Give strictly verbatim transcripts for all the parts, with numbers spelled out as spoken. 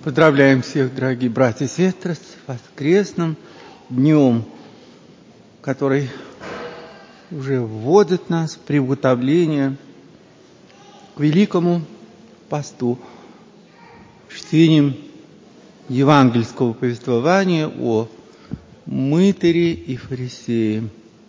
Поздравляем всех, дорогие братья и сестры, с воскресным днем, который уже вводит нас в приготовление к великому посту, чтением евангельского повествования о мытаре и фарисее.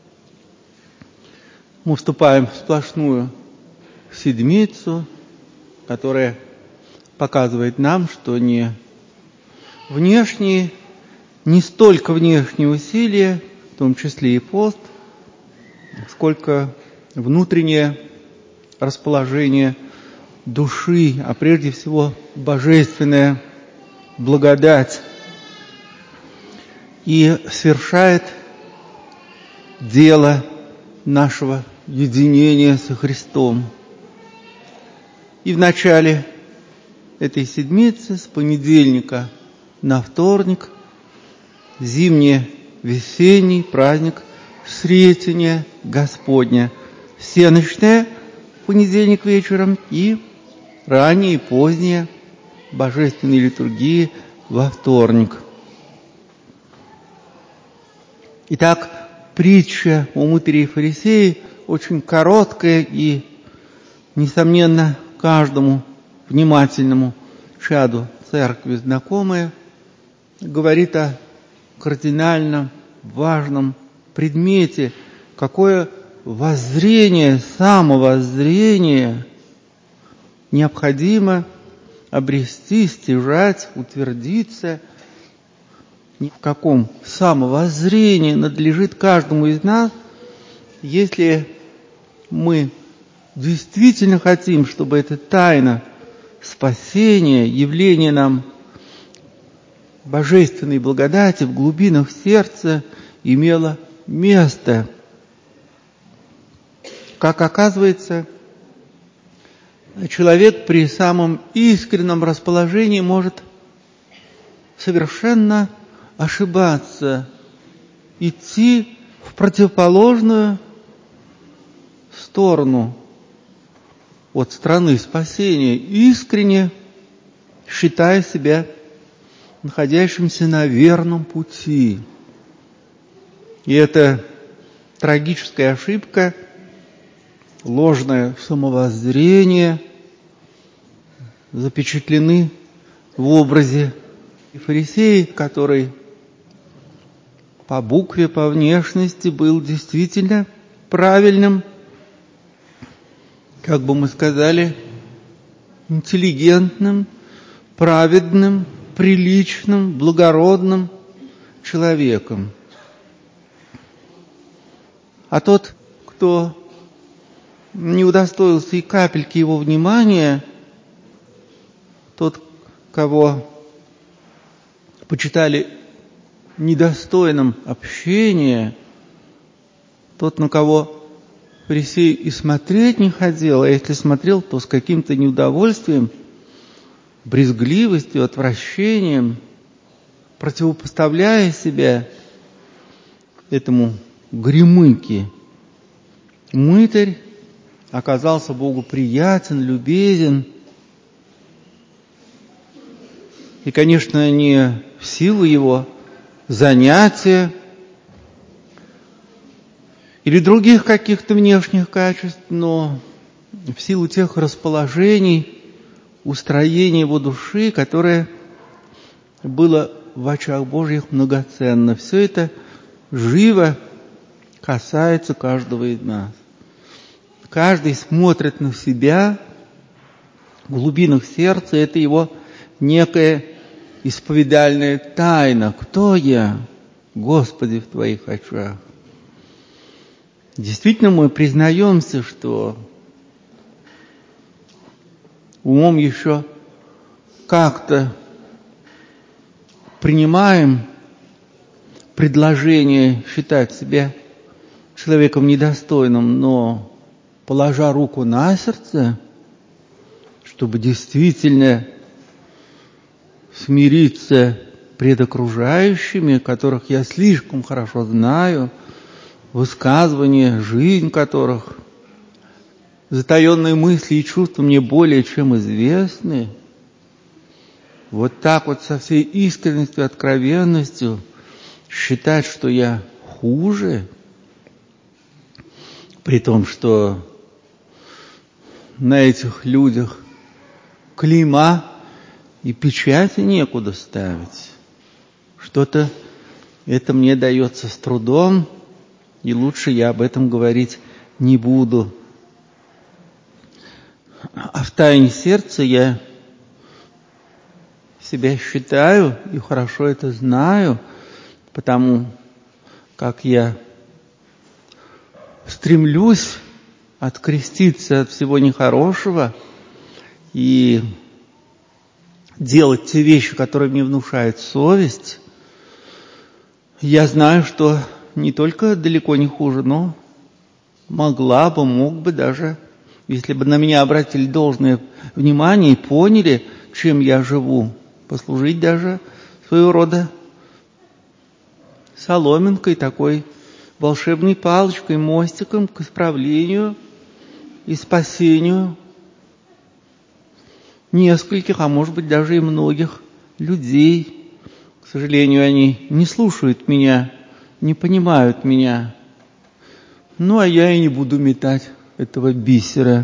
Мы вступаем в сплошную седмицу, которая показывает нам, что не внешние, не столько внешние усилия, в том числе и пост, сколько внутреннее расположение души, а прежде всего божественная благодать, и совершает дело нашего единения со Христом. И в начале этой седмицы, с понедельника на вторник, зимне-весенний праздник Сретения Господня. Всенощная в понедельник вечером и ранние и поздние божественные литургии во вторник. Итак, притча о мытаре и фарисее очень короткая и, несомненно, каждому внимательному чаду церкви знакомая, говорит о кардинально важном предмете, какое воззрение, самовоззрение необходимо обрести, стяжать, утвердиться, в каком самовоззрении надлежит каждому из нас, если мы действительно хотим, чтобы эта тайна спасения, явление нам божественной благодати в глубинах сердца имело место. Как оказывается, человек при самом искреннем расположении может совершенно ошибаться, идти в противоположную сторону от страны спасения, искренне считая себя находящимся на верном пути. И эта трагическая ошибка, ложное самовоззрение запечатлены в образе фарисея, который по букве, по внешности был действительно правильным, как бы мы сказали, интеллигентным, праведным, приличным, благородным человеком. А тот, кто не удостоился и капельки его внимания, тот, кого почитали недостойным общения, тот, на кого фарисей и смотреть не хотел, а если смотрел, то с каким-то неудовольствием, брезгливостью, отвращением, противопоставляя себя этому гремыке. Мытарь оказался Богу приятен, любезен. И, конечно, не в силу его занятия или других каких-то внешних качеств, но в силу тех расположений, устроения его души, которое было в очах Божьих многоценно. Все это живо касается каждого из нас. Каждый смотрит на себя в глубинах сердца, это его некая исповедальная тайна. Кто я, Господи, в Твоих очах? Действительно, мы признаемся, что умом еще как-то принимаем предложение считать себя человеком недостойным, но, положа руку на сердце, чтобы действительно смириться пред окружающими, которых я слишком хорошо знаю, высказывания, жизнь которых, затаенные мысли и чувства мне более чем известны, вот так вот со всей искренностью, откровенностью считать, что я хуже, при том, что на этих людях клейма и печати некуда ставить. Что-то это мне дается с трудом, и лучше я об этом говорить не буду. А в тайне сердца я себя считаю и хорошо это знаю, потому как я стремлюсь откреститься от всего нехорошего и делать те вещи, которые мне внушает совесть. Я знаю, что не только далеко не хуже, но могла бы, мог бы даже, если бы на меня обратили должное внимание и поняли, чем я живу, послужить даже своего рода соломинкой, такой волшебной палочкой, мостиком к исправлению и спасению нескольких, а может быть даже и многих людей. К сожалению, они не слушают меня, не понимают меня. Ну, а я и не буду метать этого бисера.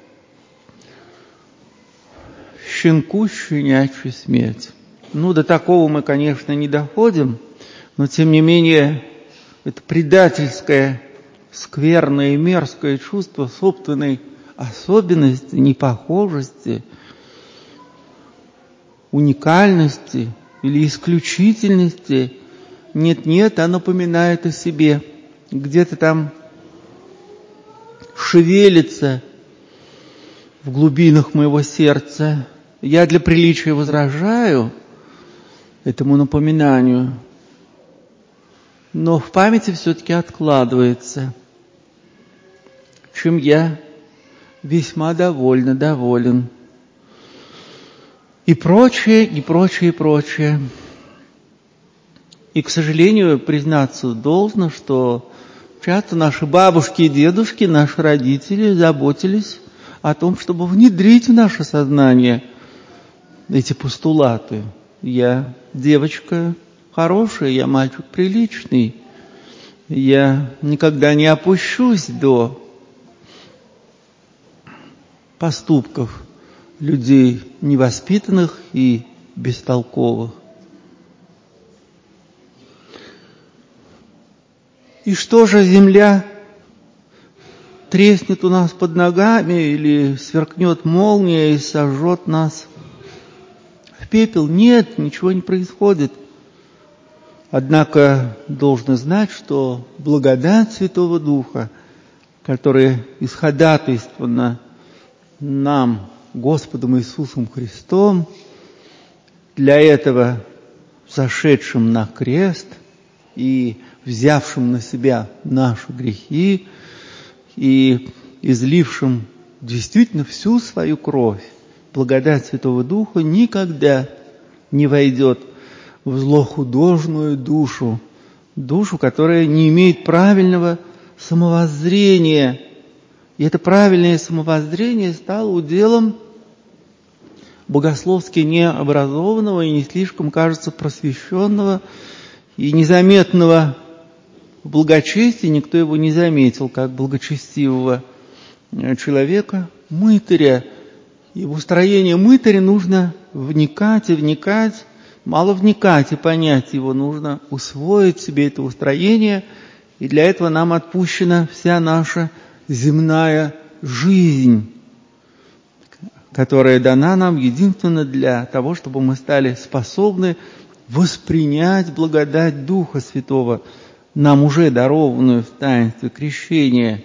Щенку щенячья смерть. Ну, до такого мы, конечно, не доходим, но, тем не менее, это предательское, скверное и мерзкое чувство собственной особенности, непохожести, уникальности или исключительности. Нет-нет, оно напоминает о себе. Где-то там шевелится в глубинах моего сердца. Я для приличия возражаю этому напоминанию, но в памяти все-таки откладывается, чем я весьма довольна, доволен. И прочее, и прочее, и прочее. И, к сожалению, признаться должно, что часто наши бабушки и дедушки, наши родители заботились о том, чтобы внедрить в наше сознание эти постулаты. Я девочка хорошая, я мальчик приличный, я никогда не опущусь до поступков людей невоспитанных и бестолковых. И что же, земля треснет у нас под ногами или сверкнет молния и сожжет нас в пепел? Нет, ничего не происходит. Однако должны знать, что благодать Святого Духа, которая исходатайствована нам, Господом Иисусом Христом, для этого зашедшим на крест и взявшим на себя наши грехи и излившим действительно всю свою кровь, благодать Святого Духа никогда не войдет в злохудожную душу, душу, которая не имеет правильного самовоззрения. И это правильное самовоззрение стало уделом богословски необразованного и не слишком, кажется, просвещенного и незаметного в благочестии, никто его не заметил, как благочестивого человека, мытаря. И в устроение мытаря нужно вникать и вникать, мало вникать и понять его, нужно усвоить себе это устроение, и для этого нам отпущена вся наша земная жизнь, которая дана нам единственно для того, чтобы мы стали способны воспринять благодать Духа Святого, нам уже дарованную в таинстве крещения.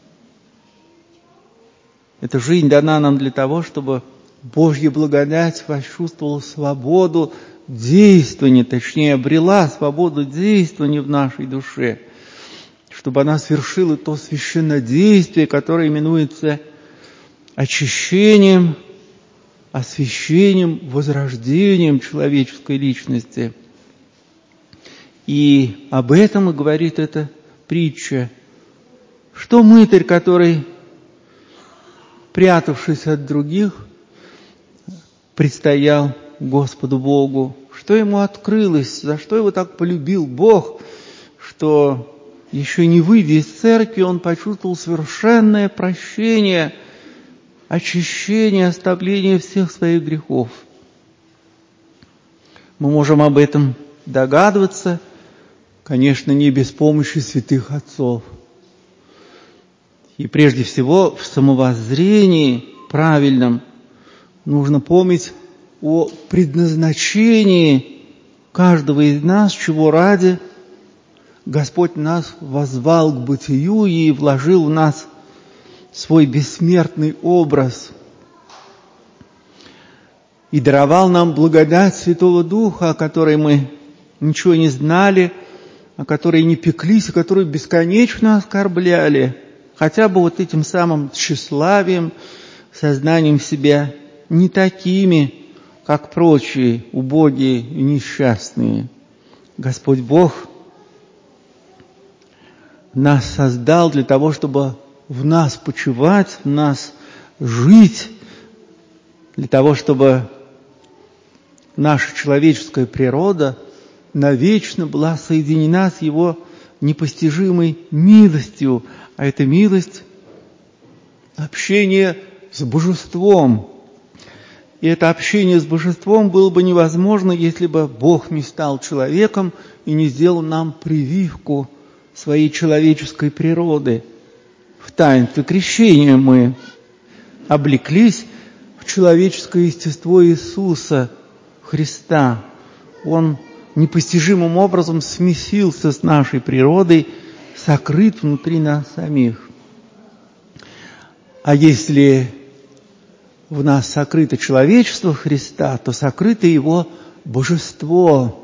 Эта жизнь дана нам для того, чтобы Божья благодать почувствовала свободу действования, точнее, обрела свободу действования в нашей душе, чтобы она совершила то священнодействие, которое именуется очищением, освящением, возрождением человеческой личности. И об этом и говорит эта притча. Что мытарь, который, прятавшись от других, предстоял Господу Богу, что ему открылось, за что его так полюбил Бог, что еще не выйдя из церкви, он почувствовал совершенное прощение, очищение, оставление всех своих грехов. Мы можем об этом догадываться, конечно, не без помощи святых отцов. И прежде всего в самовоззрении правильном нужно помнить о предназначении каждого из нас, чего ради Господь нас воззвал к бытию и вложил в нас свой бессмертный образ и даровал нам благодать Святого Духа, о которой мы ничего не знали, о которой не пеклись, о которой бесконечно оскорбляли, хотя бы вот этим самым тщеславием, сознанием себя не такими, как прочие, убогие и несчастные. Господь Бог нас создал для того, чтобы в нас почивать, в нас жить, для того, чтобы наша человеческая природа навечно была соединена с Его непостижимой милостью, а эта милость – общение с Божеством. И это общение с Божеством было бы невозможно, если бы Бог не стал человеком и не сделал нам прививку своей человеческой природы. В таинстве крещения мы облеклись в человеческое естество Иисуса Христа. Он непостижимым образом смесился с нашей природой, сокрыт внутри нас самих. А если в нас сокрыто человечество Христа, то сокрыто Его божество.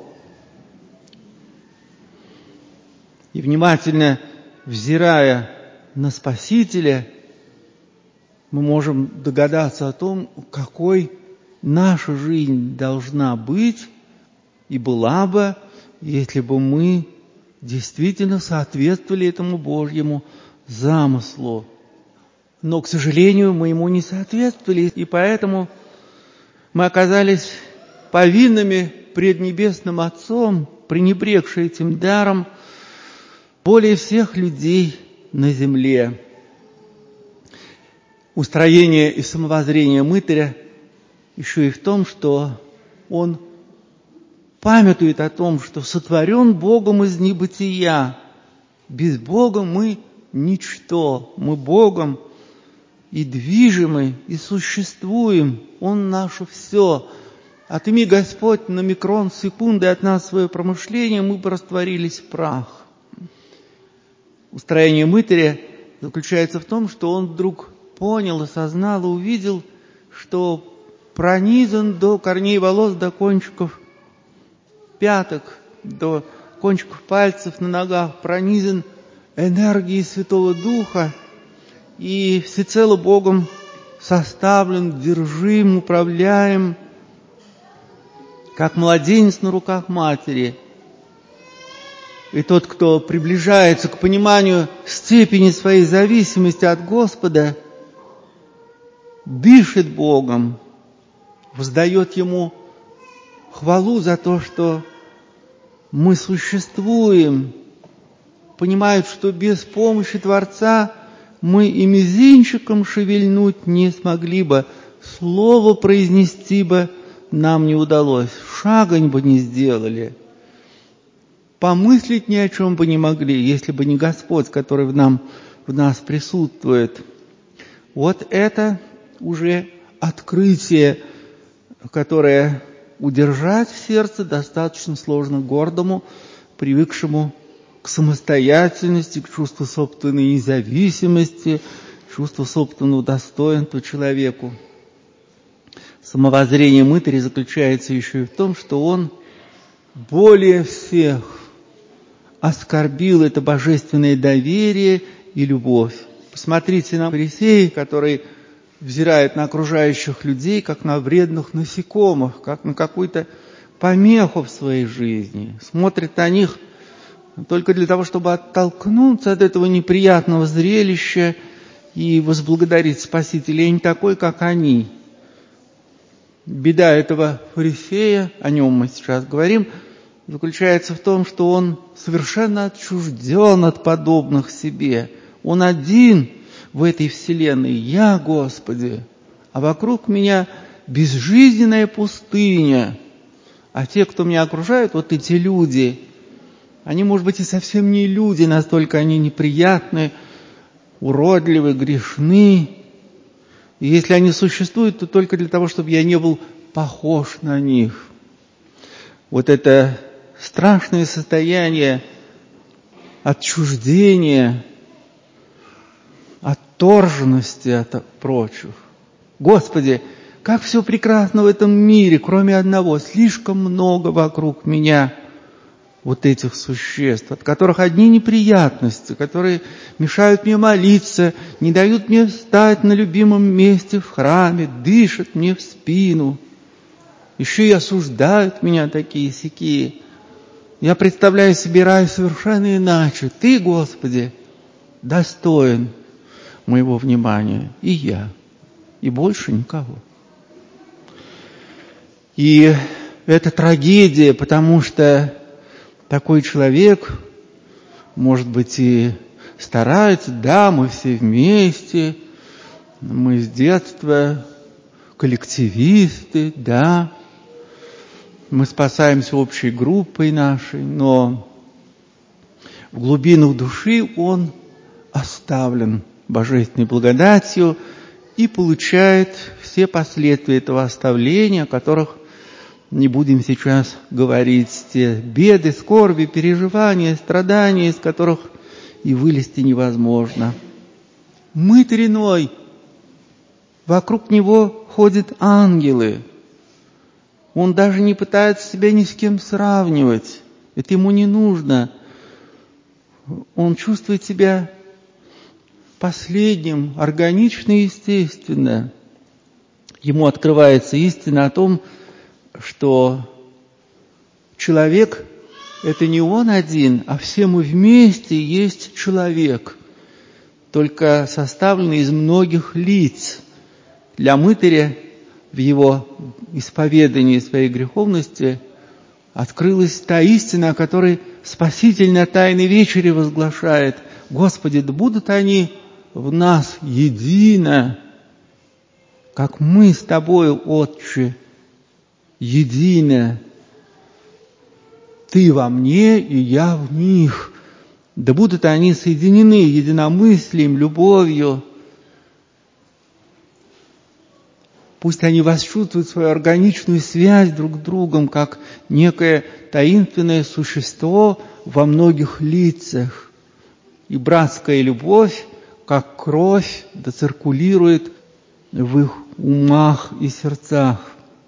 И внимательно взирая на Спасителя, мы можем догадаться о том, какой наша жизнь должна быть и была бы, если бы мы действительно соответствовали этому Божьему замыслу. Но, к сожалению, мы ему не соответствовали, и поэтому мы оказались повинными пред Небесным Отцом, пренебрегшие этим даром более всех людей на земле. Устроение и самовоззрение мытаря еще и в том, что он памятует о том, что сотворен Богом из небытия. Без Бога мы ничто, мы Богом и движимы, и существуем. Он наше все. Отыми, Господь, на микрон секунды от нас свое промышление, мы бы растворились в прах. Устроение мытаря заключается в том, что он вдруг понял, осознал и увидел, что пронизан до корней волос, до кончиков пяток, до кончиков пальцев на ногах, пронизан энергией Святого Духа и всецело Богом составлен, держим, управляем, как младенец на руках матери. И тот, кто приближается к пониманию степени своей зависимости от Господа, дышит Богом, воздает Ему хвалу за то, что мы существуем, понимают, что без помощи Творца мы и мизинчиком шевельнуть не смогли бы, слово произнести бы нам не удалось, шага бы не сделали, помыслить ни о чем бы не могли, если бы не Господь, который в, нам, в нас присутствует. Вот это уже открытие, которое удержать в сердце достаточно сложно гордому, привыкшему к самостоятельности, к чувству собственной независимости, чувству собственного достоинства человеку. Самовоззрение мытаря заключается еще и в том, что он более всех оскорбил это божественное доверие и любовь. Посмотрите на фарисеев, которые взирают на окружающих людей, как на вредных насекомых, как на какую-то помеху в своей жизни. Смотрят на них только для того, чтобы оттолкнуться от этого неприятного зрелища и возблагодарить Спасителя. Я не такой, как они. беда этого фарисея, о нем мы сейчас говорим, заключается в том, что он совершенно отчужден от подобных себе. Он один в этой вселенной. Я, Господи, а вокруг меня безжизненная пустыня. А те, кто меня окружают, вот эти люди, они, может быть, и совсем не люди, настолько они неприятны, уродливы, грешны. И если они существуют, то только для того, чтобы я не был похож на них. Вот это страшное состояние отчуждения, отторженности от прочих. Господи, как все прекрасно в этом мире, кроме одного. Слишком много вокруг меня вот этих существ, от которых одни неприятности, которые мешают мне молиться, не дают мне встать на любимом месте в храме, дышат мне в спину. Еще и осуждают меня такие-сякие. Я представляю себе рай совершенно иначе. Ты, Господи, достоин моего внимания. И я. И больше никого. И это трагедия, потому что такой человек, может быть, и старается, да, мы все вместе, мы с детства коллективисты, да, мы спасаемся общей группой нашей, но в глубинах души он оставлен божественной благодатью и получает все последствия этого оставления, о которых не будем сейчас говорить, те беды, скорби, переживания, страдания, из которых и вылезти невозможно. Мытарь иной, вокруг него ходят ангелы. Он даже не пытается себя ни с кем сравнивать. Это ему не нужно. Он чувствует себя последним, органично и естественно. Ему открывается истина о том, что человек – это не он один, а все мы вместе есть человек, только составленный из многих лиц. Для мытаря в его исповедании своей греховности открылась та истина, о которой Спаситель на Тайной вечере возглашает: «Господи, да будут они в нас едино, как мы с Тобою, Отче, едино. Ты во мне, и я в них. Да будут они соединены единомыслием, любовью. Пусть они восчувствуют свою органичную связь друг с другом, как некое таинственное существо во многих лицах. И братская любовь, как кровь, да циркулирует в их умах и сердцах».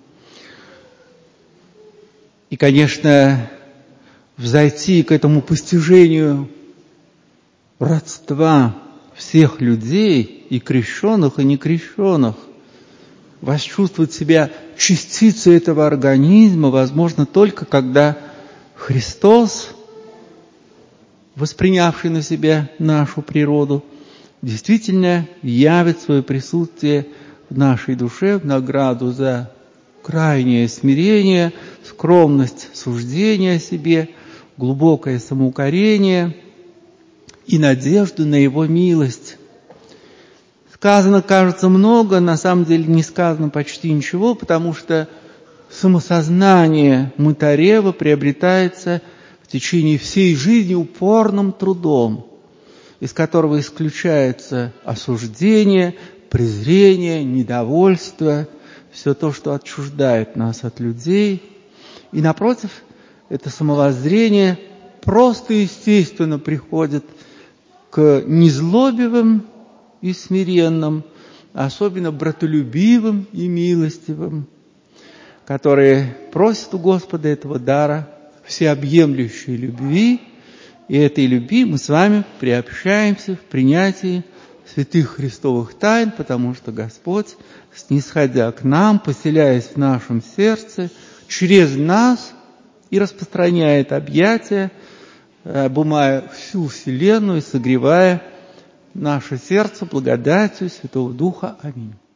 И, конечно, взойти к этому постижению родства всех людей, и крещенных, и некрещенных, восчувствовать себя частицей этого организма возможно только когда Христос, воспринявший на себя нашу природу, действительно явит свое присутствие в нашей душе в награду за крайнее смирение, скромность суждения о себе, глубокое самоукорение и надежду на Его милость. Сказано, кажется, много, на самом деле не сказано почти ничего, потому что самосознание мытарева приобретается в течение всей жизни упорным трудом, из которого исключается осуждение, презрение, недовольство, все то, что отчуждает нас от людей. И напротив, это самовоззрение просто естественно приходит к незлобивым и смиренным, особенно братолюбивым и милостивым, которые просят у Господа этого дара всеобъемлющей любви, и этой любви мы с вами приобщаемся в принятии святых Христовых тайн, потому что Господь, снисходя к нам, поселяясь в нашем сердце, через нас и распространяет объятия, обумая всю вселенную и согревая наше сердце благодатью Святого Духа. Аминь.